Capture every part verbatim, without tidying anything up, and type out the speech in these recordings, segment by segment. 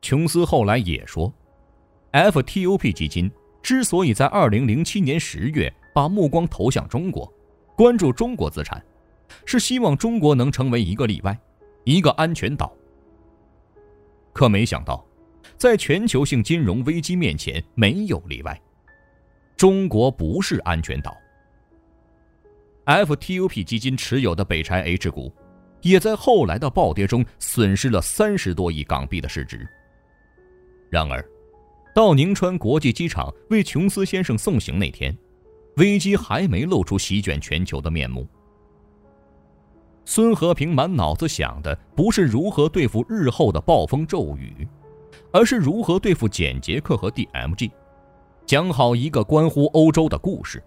琼斯后来也说 F T O P 基金之所以在二零零七年十月把目光投向中国，关注中国资产，是希望中国能成为一个例外，一个安全岛。可没想到，在全球性金融危机面前没有例外，中国不是安全岛。F T O P 基金持有的北柴 H 股也在后来的暴跌中损失了三十多亿港币的市值。然而，到宁川国际机场为琼斯先生送行那天，危机还没露出席卷全球的面目。孙和平满脑子想的不是如何对付日后的暴风骤雨，而是如何对付简杰克和 D M G， 讲好一个关乎欧洲的故事。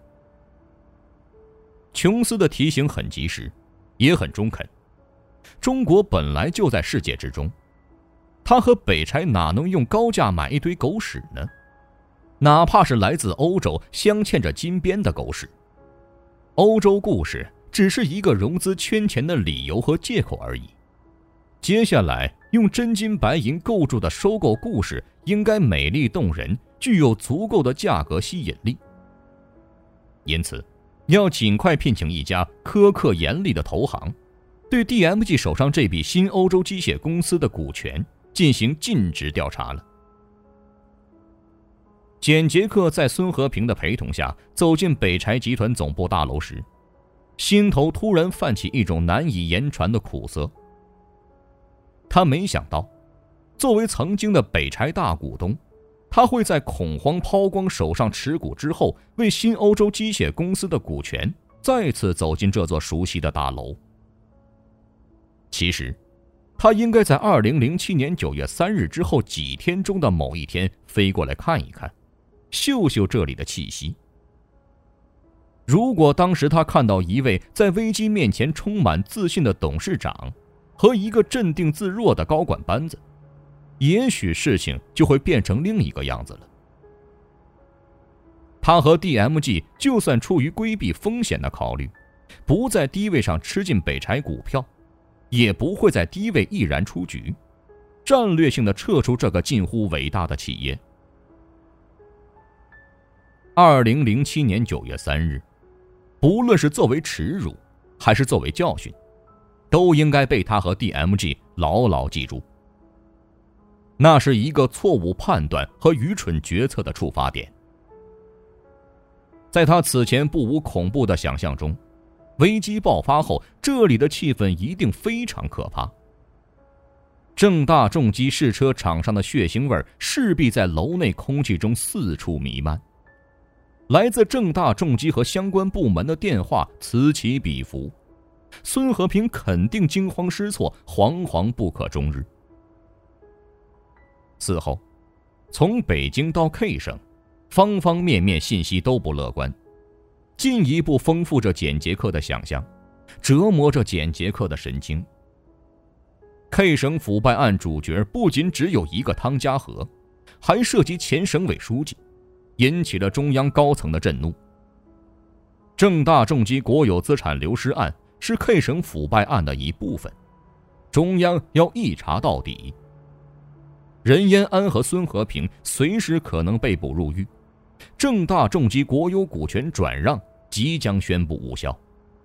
琼斯的提醒很及时，也很中肯。中国本来就在世界之中，他和北柴哪能用高价买一堆狗屎呢？哪怕是来自欧洲镶嵌着金边的狗屎。欧洲故事只是一个融资圈钱的理由和借口而已。接下来用真金白银构筑的收购故事应该美丽动人，具有足够的价格吸引力。因此要尽快聘请一家苛刻严厉的投行，对 D M G 手上这笔新欧洲机械公司的股权进行尽职调查了。简杰克在孙和平的陪同下走进北柴集团总部大楼时，心头突然泛起一种难以言传的苦涩。他没想到，作为曾经的北柴大股东，他会在恐慌抛光手上持股之后，为新欧洲机械公司的股权再次走进这座熟悉的大楼。其实他应该在二零零七年九月三日之后几天中的某一天飞过来看一看，嗅嗅这里的气息。如果当时他看到一位在危机面前充满自信的董事长和一个镇定自若的高管班子，也许事情就会变成另一个样子了。他和 D M G 就算出于规避风险的考虑，不在低位上吃进北柴股票，也不会在低位毅然出局，战略性的撤出这个近乎伟大的企业。二零零七年九月三日，不论是作为耻辱还是作为教训，都应该被他和 D M G 牢牢记住。那是一个错误判断和愚蠢决策的触发点。在他此前不无恐怖的想象中，危机爆发后，这里的气氛一定非常可怕。正大重机试车场上的血腥味势必在楼内空气中四处弥漫。来自正大重机和相关部门的电话此起彼伏，孙和平肯定惊慌失措，惶惶不可终日。此后，从北京到 K 省，方方面面信息都不乐观，进一步丰富着简杰克的想象，折磨着简杰克的神经。K 省腐败案主角不仅只有一个汤家和，还涉及前省委书记，引起了中央高层的震怒。正大重机国有资产流失案是 K 省腐败案的一部分，中央要一查到底。任延安和孙和平随时可能被捕入狱，正大重机国有股权转让即将宣布无效。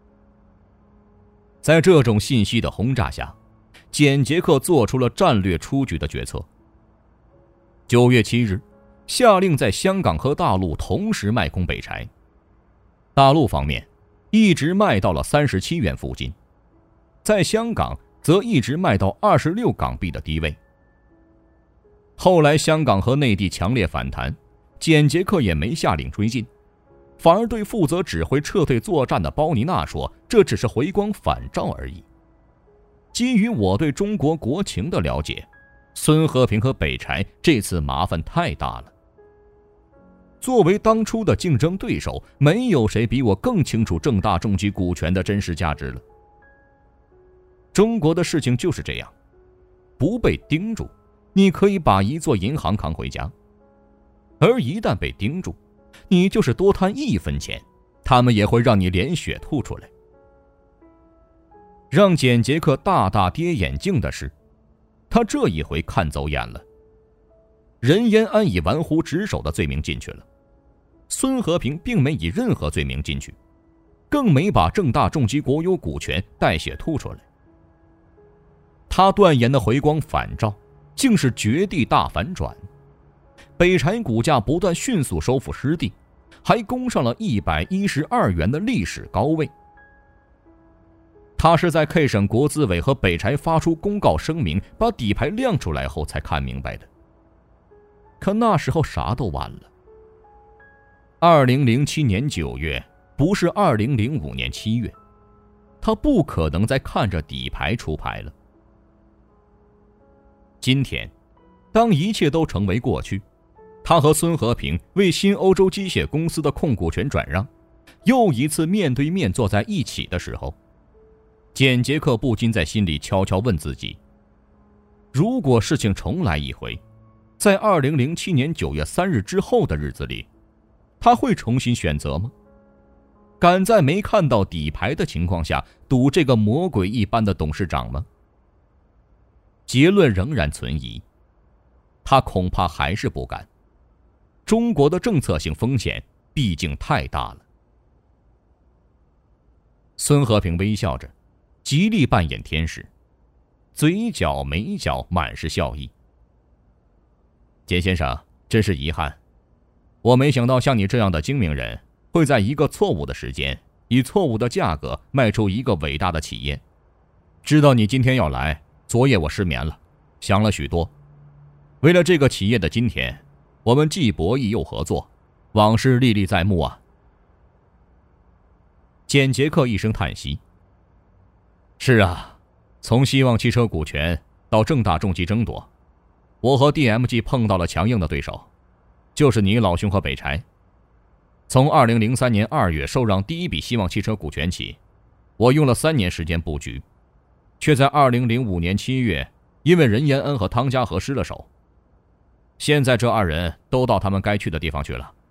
在这种信息的轰炸下，简杰克做出了战略出局的决策。九月七日，下令在香港和大陆同时卖空北柴。大陆方面一直卖到了三十七元附近，在香港则一直卖到二十六港币的低位。后来香港和内地强烈反弹，简杰克也没下令追进，反而对负责指挥撤退作战的包尼纳说，这只是回光返照而已。基于我对中国国情的了解，孙和平和北柴这次麻烦太大了。作为当初的竞争对手，没有谁比我更清楚正大重机股权的真实价值了。中国的事情就是这样，不被盯住，你可以把一座银行扛回家，而一旦被盯住，你就是多贪一分钱，他们也会让你连血吐出来。让简杰克大大跌眼镜的是，他这一回看走眼了， 任延安以玩忽职守的罪名进去了，孙和平并没以任何罪名进去，更没把正大重疾国有股权带血吐出来。他断言的回光返照，竟是绝地大反转。北柴股价不但迅速收复失地，还攻上了一百一十二元的历史高位。他是在 K 省国资委和北柴发出公告声明，把底牌亮出来后才看明白的。可那时候啥都晚了。二零零七年九月，不是二零零五年七月，他不可能再看着底牌出牌了。今天，当一切都成为过去，他和孙和平为新欧洲机械公司的控股权转让，又一次面对面坐在一起的时候，简杰克不禁在心里悄悄问自己：如果事情重来一回，在二零零七年九月三日之后的日子里，他会重新选择吗？敢在没看到底牌的情况下赌这个魔鬼一般的董事长吗？结论仍然存疑，他恐怕还是不敢。中国的政策性风险毕竟太大了。孙和平微笑着，极力扮演天使，嘴角眉角满是笑意。简先生，真是遗憾，我没想到像你这样的精明人，会在一个错误的时间，以错误的价格卖出一个伟大的企业。知道你今天要来，昨夜我失眠了，想了许多。为了这个企业的今天，我们既博弈又合作，往事历历在目啊。简杰克一声叹息。是啊，从希望汽车股权到正大重疾争夺，我和 D M G 碰到了强硬的对手，就是你老兄和北柴。从二零零三年二月受让第一笔希望汽车股权起，我用了三年时间布局，却在二零零五年七月因为任延安和汤家和失了手。现在这二人都到他们该去的地方去了。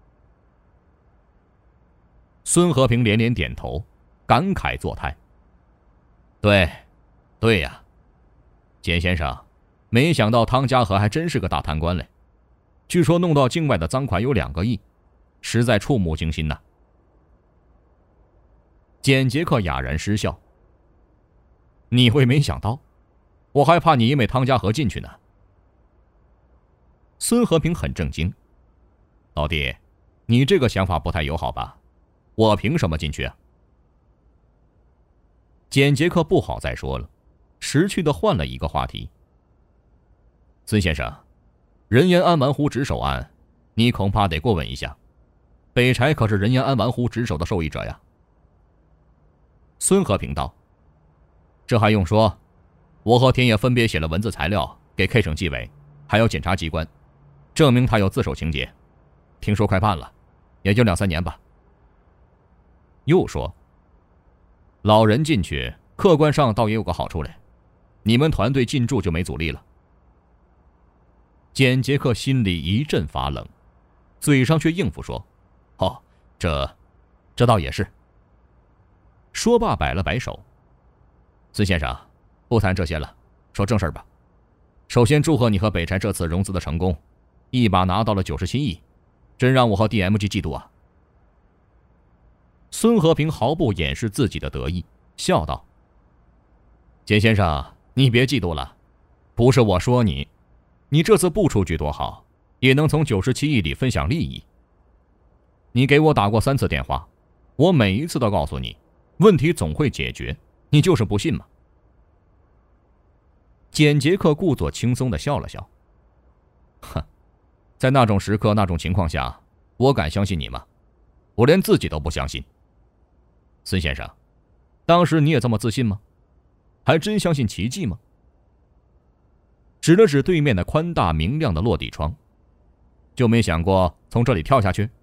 孙和平连连点头，感慨作态。对，对呀，简先生，没想到汤家和还真是个大贪官嘞，据说弄到境外的赃款有两个亿，实在触目惊心呐。简杰克哑然失笑。你会没想到？我还怕你因为汤家和进去呢。孙和平很震惊。老弟，你这个想法不太友好吧？我凭什么进去啊？简杰克不好再说了，识趣地换了一个话题。孙先生，任延安玩忽职守案，你恐怕得过问一下。北柴可是任延安玩忽职守的受益者呀。孙和平道：这还用说，我和田野分别写了文字材料给 K 省纪委还有检察机关，证明他有自首情节，听说快判了，也就两三年吧。又说，老人进去客观上倒也有个好处嘞，你们团队进驻就没阻力了。简杰克心里一阵发冷，嘴上却应付说：哦，这这倒也是。说罢摆了摆手。孙先生，不谈这些了，说正事吧。首先祝贺你和北柴这次融资的成功，一把拿到了九十七亿，真让我和 D M G 嫉妒啊。孙和平毫不掩饰自己的得意，笑道：简先生，你别嫉妒了，不是我说你，你这次不出局多好，也能从九十七亿里分享利益。你给我打过三次电话，我每一次都告诉你，问题总会解决，你就是不信嘛。简杰克故作轻松地笑了笑。哼，在那种时刻那种情况下，我敢相信你吗？我连自己都不相信。孙先生，当时你也这么自信吗？还真相信奇迹吗？指了指对面的宽大明亮的落地窗，就没想过从这里跳下去？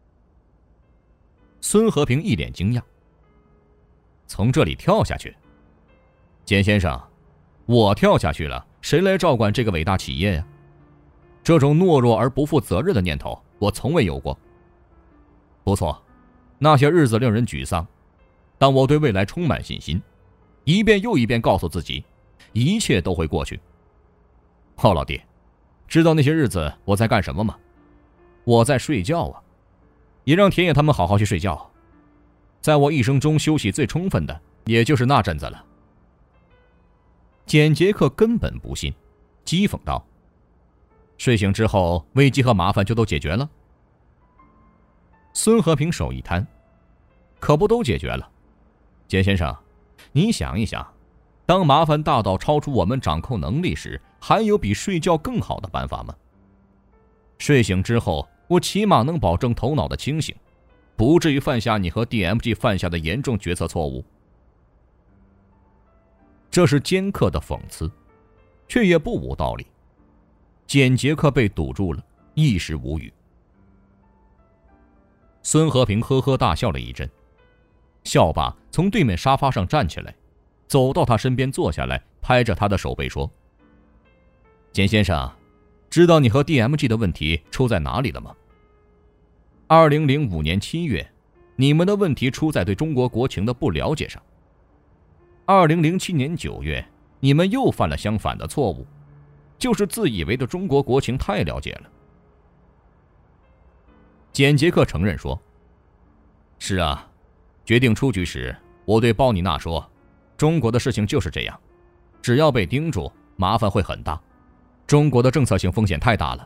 孙和平一脸惊讶。从这里跳下去？简先生，我跳下去了，谁来照管这个伟大企业呀？这种懦弱而不负责任的念头，我从未有过。不错，那些日子令人沮丧，但我对未来充满信心，一遍又一遍告诉自己，一切都会过去。好，老弟， 知道那些日子我在干什么吗？我在睡觉啊，也让田野他们好好去睡觉。在我一生中休息最充分的，也就是那阵子了。简杰克根本不信，讥讽道：睡醒之后，危机和麻烦就都解决了？孙和平手一摊：可不都解决了。简先生，你想一想，当麻烦大到超出我们掌控能力时，还有比睡觉更好的办法吗？睡醒之后，我起码能保证头脑的清醒，不至于犯下你和 D M G 犯下的严重决策错误。这是尖刻的讽刺，却也不无道理。简杰克被堵住了，一时无语。孙和平呵呵大笑了一阵，笑罢从对面沙发上站起来，走到他身边坐下来，拍着他的手背说：简先生，知道你和 D M G 的问题出在哪里了吗？二零零五年七月，你们的问题出在对中国国情的不了解上。二零零七年九月，你们又犯了相反的错误，就是自以为的中国国情太了解了。简杰克承认说：是啊，决定出局时，我对鲍尼娜说，中国的事情就是这样，只要被盯住，麻烦会很大，中国的政策性风险太大了。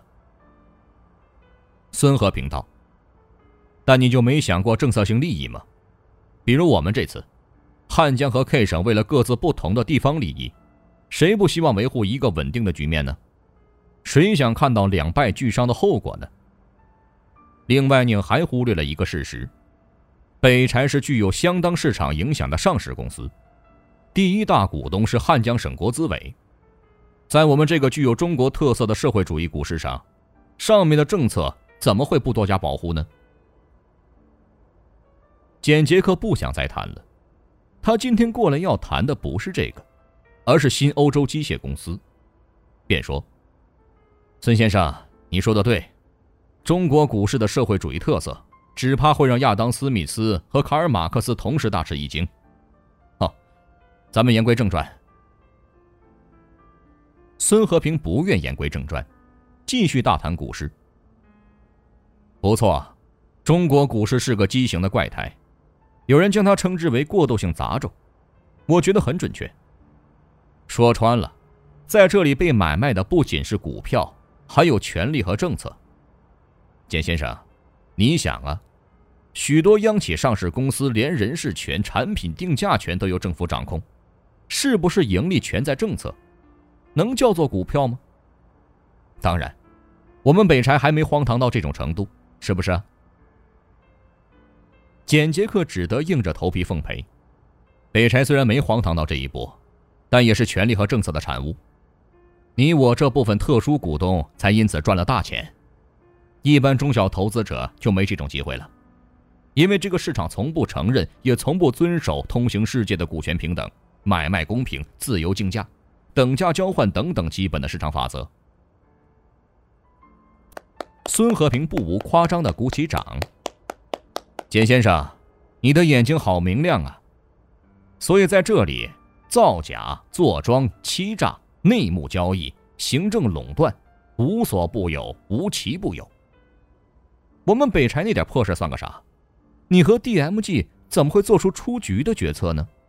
孙和平道：但你就没想过政策性利益吗？比如我们这次汉江和 K 省为了各自不同的地方利益，谁不希望维护一个稳定的局面呢？谁想看到两败俱伤的后果呢？另外，你还忽略了一个事实，北柴是具有相当市场影响的上市公司，第一大股东是汉江省国资委。在我们这个具有中国特色的社会主义股市上，上面的政策怎么会不多加保护呢？简杰克不想再谈了，他今天过来要谈的不是这个，而是新欧洲机械公司，便说：孙先生，你说的对，中国股市的社会主义特色，只怕会让亚当·斯密斯和卡尔·马克思同时大吃一惊。好，咱们言归正传。孙和平不愿言归正传，继续大谈股市。不错，中国股市是个畸形的怪胎，有人将它称之为过渡性杂种，我觉得很准确。说穿了，在这里被买卖的不仅是股票，还有权力和政策。简先生，你想啊，许多央企上市公司连人事权、产品定价权都由政府掌控，是不是盈利全在政策？能叫做股票吗？当然，我们北柴还没荒唐到这种程度，是不是啊？简杰克只得硬着头皮奉陪。北柴虽然没荒唐到这一步，但也是权力和政策的产物。你我这部分特殊股东才因此赚了大钱，一般中小投资者就没这种机会了，因为这个市场从不承认，也从不遵守通行世界的股权平等、买卖公平、自由竞价、等价交换等等基本的市场法则。孙和平不无夸张地鼓起掌：简先生，你的眼睛好明亮啊！所以在这里，造假、坐庄、欺诈、内幕交易、行政垄断，无所不有，无奇不有。我们北柴那点破事算个啥？你和 D M G 怎么会做出出局的决策呢？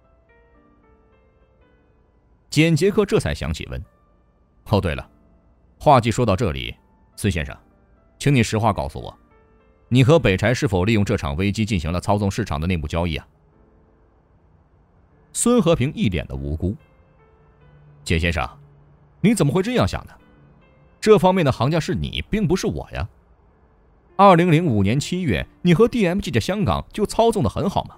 简杰克这才想起问：哦，对了，话既说到这里，孙先生，请你实话告诉我，你和北柴是否利用这场危机进行了操纵市场的内部交易啊？孙和平一脸的无辜：简先生，你怎么会这样想呢？这方面的行家是你，并不是我呀。二零零五年七月，你和 D M G 在香港就操纵得很好嘛。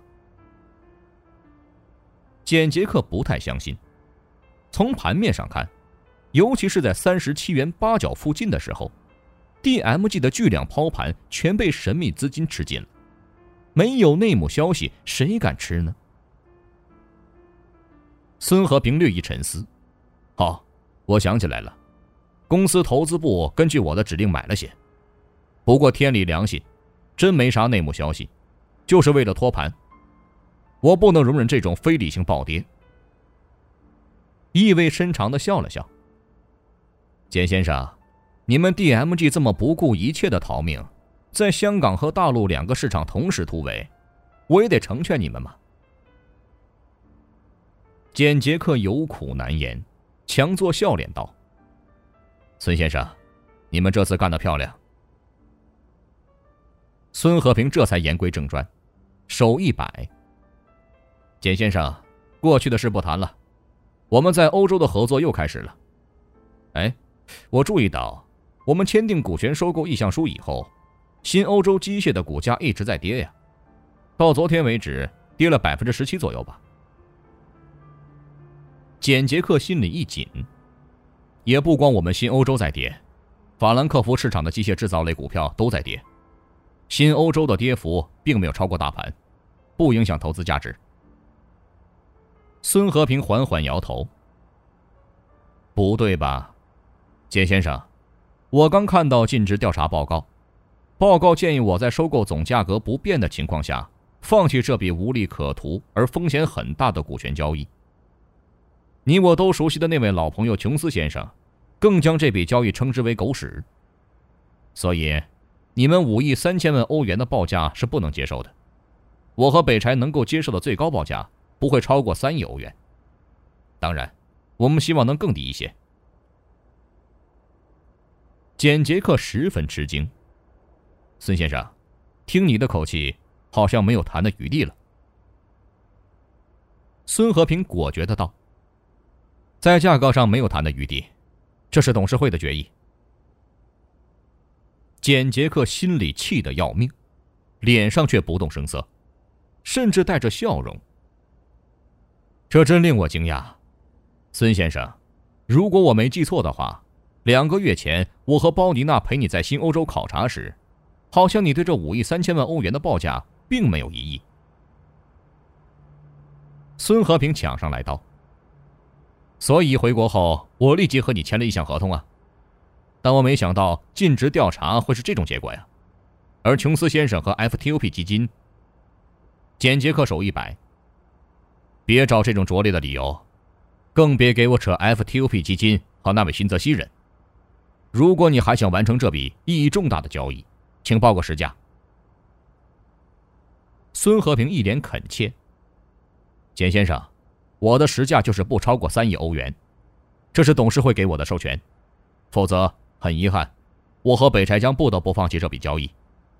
简杰克不太相信，从盘面上看，尤其是在三十七元八角附近的时候， D M G 的巨量抛盘全被神秘资金吃尽了，没有内幕消息，谁敢吃呢？孙和平略一沉思：好，我想起来了，公司投资部根据我的指令买了些，不过天理良心，真没啥内幕消息，就是为了托盘。我不能容忍这种非理性暴跌。意味深长地笑了笑：简先生， 你们 D M G 这么不顾一切的逃命，在香港和大陆两个市场同时突围，我也得成全你们嘛。简杰克有苦难言，强作笑脸道：孙先生，你们这次干得漂亮。孙和平这才言归正传，手一摆：简先生，过去的事不谈了，我们在欧洲的合作又开始了。哎，我注意到我们签订股权收购意向书以后，新欧洲机械的股价一直在跌呀，到昨天为止跌了 百分之十七 左右吧。简杰克心里一紧，也不光我们新欧洲在跌，法兰克福市场的机械制造类股票都在跌，新欧洲的跌幅并没有超过大盘，不影响投资价值。孙和平缓缓摇头：不对吧，简先生，我刚看到尽职调查报告，报告建议我在收购总价格不变的情况下，放弃这笔无利可图而风险很大的股权交易。你我都熟悉的那位老朋友琼斯先生，更将这笔交易称之为狗屎。所以，你们五亿三千万欧元的报价是不能接受的。我和北柴能够接受的最高报价不会超过三亿欧元。当然，我们希望能更低一些。简杰克十分吃惊：孙先生，听你的口气，好像没有谈的余地了。孙和平果决的道：在价格上没有谈的余地，这是董事会的决议。简杰克心里气得要命，脸上却不动声色，甚至带着笑容。这真令我惊讶。孙先生，如果我没记错的话，两个月前我和包尼娜陪你在新欧洲考察时，好像你对这五亿三千万欧元的报价并没有异议。孙和平抢上来道：所以回国后我立即和你签了一项合同啊，但我没想到尽职调查会是这种结果呀。而琼斯先生和 F T O P 基金……简杰克手一摆：别找这种拙劣的理由，更别给我扯 F T O P 基金和那位新泽西人。如果你还想完成这笔意义重大的交易，请报个实价。孙和平一脸恳切：简先生，我的实价就是不超过三亿欧元，这是董事会给我的授权，否则很遗憾，我和北柴将不得不放弃这笔交易。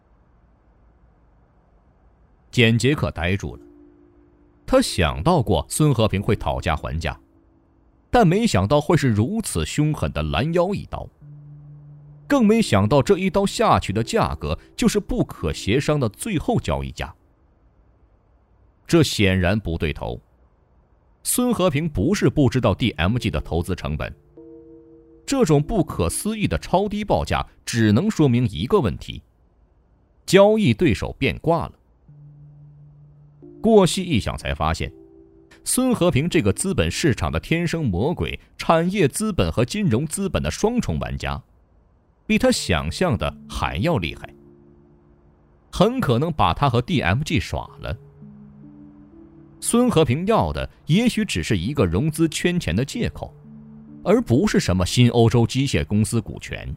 简杰克呆住了，他想到过孙和平会讨价还价，但没想到会是如此凶狠的拦腰一刀，更没想到这一刀下去的价格就是不可协商的最后交易价。这显然不对头。孙和平不是不知道 D M G 的投资成本，这种不可思议的超低报价只能说明一个问题：交易对手变卦了。过细一想才发现，孙和平这个资本市场的天生魔鬼，产业资本和金融资本的双重玩家，比他想象的还要厉害，很可能把他和 D M G 耍了。孙和平要的也许只是一个融资圈钱的借口，而不是什么新欧洲机械公司股权。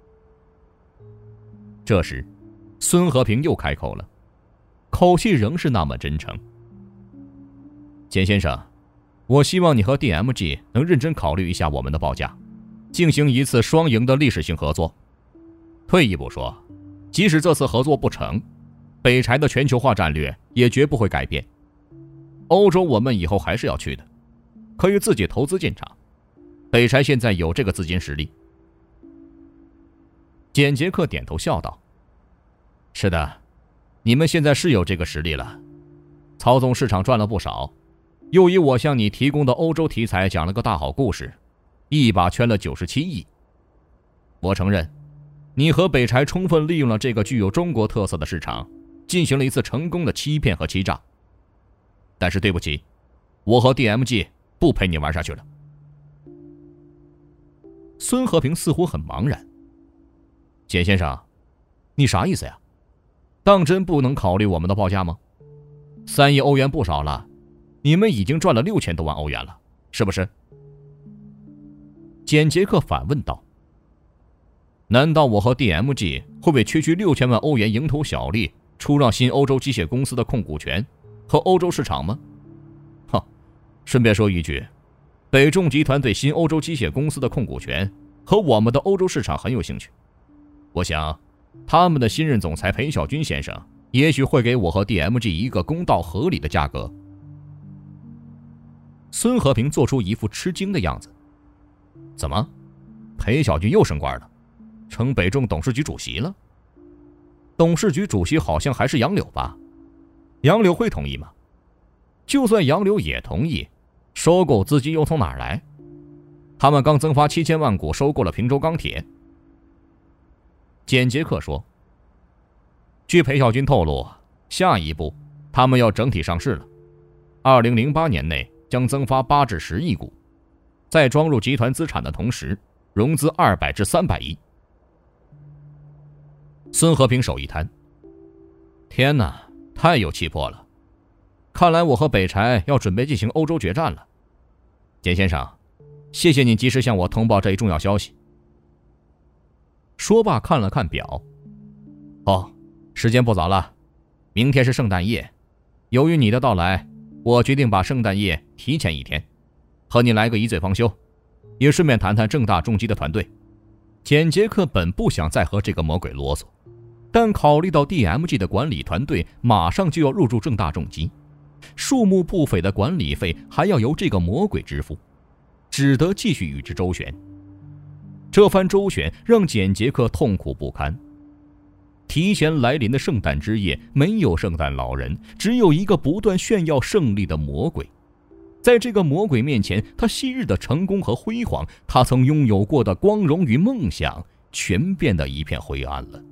这时，孙和平又开口了，口气仍是那么真诚：简先生，我希望你和 D M G 能认真考虑一下我们的报价，进行一次双赢的历史性合作。退一步说，即使这次合作不成，北柴的全球化战略也绝不会改变。欧洲我们以后还是要去的，可以自己投资进场，北柴现在有这个资金实力。简杰克点头笑道：是的，你们现在是有这个实力了，操纵市场赚了不少，又以我向你提供的欧洲题材讲了个大好故事，一把圈了九十七亿。我承认，你和北柴充分利用了这个具有中国特色的市场，进行了一次成功的欺骗和欺诈。但是对不起，我和 D M G 不陪你玩下去了。孙和平似乎很茫然：简先生，你啥意思呀？当真不能考虑我们的报价吗？三亿欧元不少了，你们已经赚了六千多万欧元了，是不是？简杰克反问道： 难道我和 D M G 会为区区六千万欧元蝇头小利出让新欧洲机械公司的控股权和欧洲市场吗？哈，顺便说一句，北重集团对新欧洲机械公司的控股权和我们的欧洲市场很有兴趣。我想，他们的新任总裁裴小军先生也许会给我和 D M G 一个公道合理的价格。孙和平做出一副吃惊的样子。怎么，裴小军又升官了，成北重董事局主席了？董事局主席好像还是杨柳吧？杨柳会同意吗？就算杨柳也同意，收购资金又从哪儿来？他们刚增发七千万股收购了平洲钢铁。简杰克说，据裴小军透露，下一步他们要整体上市了，二零零八年内将增发八至十亿股，在装入集团资产的同时，融资二百至三百亿。孙和平手一摊，天哪，太有气魄了！看来我和北柴要准备进行欧洲决战了。简先生，谢谢你及时向我通报这一重要消息。说罢看了看表，哦，时间不早了，明天是圣诞夜。由于你的到来，我决定把圣诞夜提前一天，和你来个一醉方休，也顺便谈谈正大重机的团队。简杰克本不想再和这个魔鬼啰嗦，但考虑到 D M G 的管理团队马上就要入驻正大重机，数目不菲的管理费还要由这个魔鬼支付，只得继续与之周旋。这番周旋让简杰克痛苦不堪。提前来临的圣诞之夜没有圣诞老人，只有一个不断炫耀胜利的魔鬼。在这个魔鬼面前，他昔日的成功和辉煌，他曾拥有过的光荣与梦想，全变得一片灰暗了。